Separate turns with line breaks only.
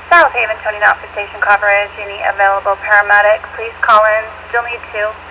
South Haven, Tony Knott for station coverage. Any available paramedic, please call in. Still need 2.